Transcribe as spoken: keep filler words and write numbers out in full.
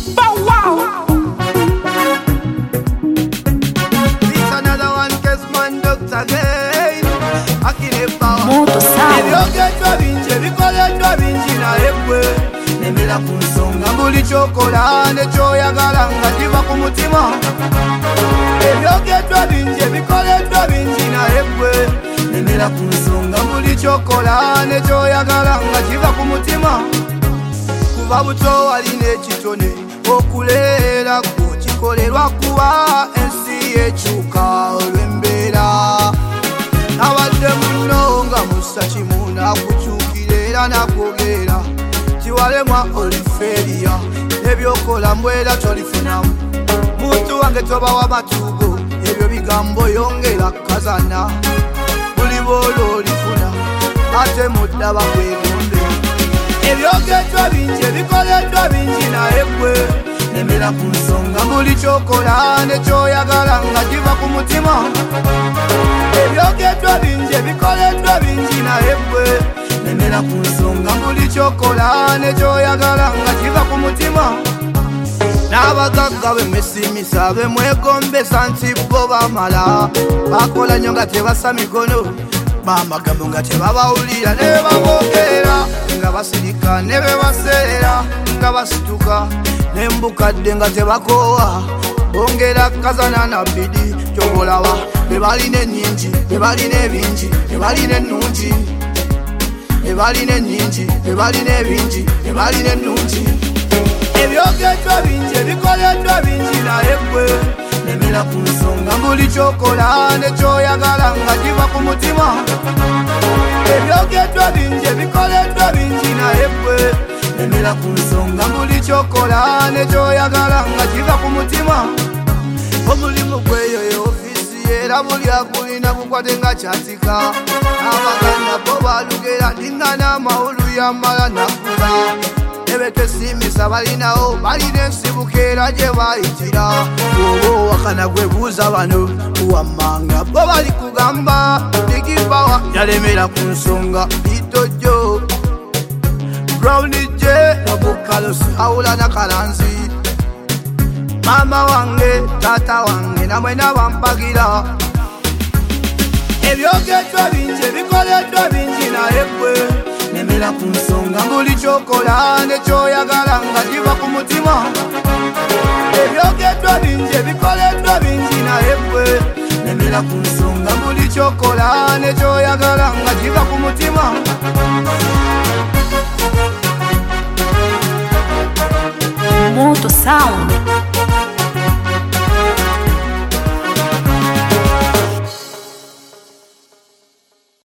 Bow wow. This another one, case man ducks again. Akine power. Moto sound. Ebyogeddwa bingi ebikoleddwa bingi naye ggwe nemera ku nsonga buli kyokola nekyoyagala nga kiva ku mutima. Ebyogeddwa bingi ebikoleddwa bingi naye ggwe nemera ku nsonga buli kyokola nekyoyagala nga kiva ku mutima. Kuva buto walina ekitone okuleera kukikolerwa kuba ensi ekyuka olw'embeera. Nabadde muno nga musa kimu nakukyukira era nakwogera kiwalemwa oliferiya ebyokola mbwera tolifunamu. Muntu wange tobawa matugo ebyo bigambo yongera kazana buli bwolo olifuna ate mudda bakwegombe. Ebyogeddwa bingi ebikoleddwa bingi naye ggwe nemera ku nsonga buli kyokola nekyoyagala nga kiva ku mutima. Ebyogeddwa bingi ebikoleddwa bingi naye ggwe nemera ku nsonga buli kyokola nekyoyagala nga kiva ku mutima. N'abagagga b'emisimisa bemwegombesa nti bo bamala bakola nnyo nga tebasa mikono bamagambo nga tebabawulira ne baboogera nga basirika ne bebaseera nga basituka nembukadde nga tebakoowa bongera kazana na bidi kyobolaba bebalina ennyingi bebalina ebingi bebalina ennungi bebalina ennyingi bebalina ebingi bebalina ennungi. Ebyogeddwa bingi ebikoleddwa bingi naye ggwe nemera ku nsonga buli kyokola nekyoyagala nga kiva ku mutima. Ebyogeddwa bingi ebikoleddwa bingi naye ggwe nemera ku nsonga buli kyokola nekyoyagala nga kiva ku mutima. Omulimu gweyo y'ofiisi era buli agulina gukwate nga kyatika. Abaganda bo balugera ndingana amawulu yamala nakuba ebetesimisa balinawo balina ensibuka era gye bayitira. Oba owakana gwebuuza bano wammanga bo bali kugamba digipawa yalemera ku nsonga bitojjo brownije nabukalosi awula nakalanzi mama wange tata wange namwe nabampagira. Ebyogeddwa bingi ebikoleddwa bingi naye ggwe nemera ku nsonga buli kyokola nekyoyagala nga kiva ku mutima. Ebyogeddwa bingi ebikoleddwa bingi naye ggwe nemera ku nsonga buli kyokola nekyoyagala nga kiva ku mutima. Moto sound.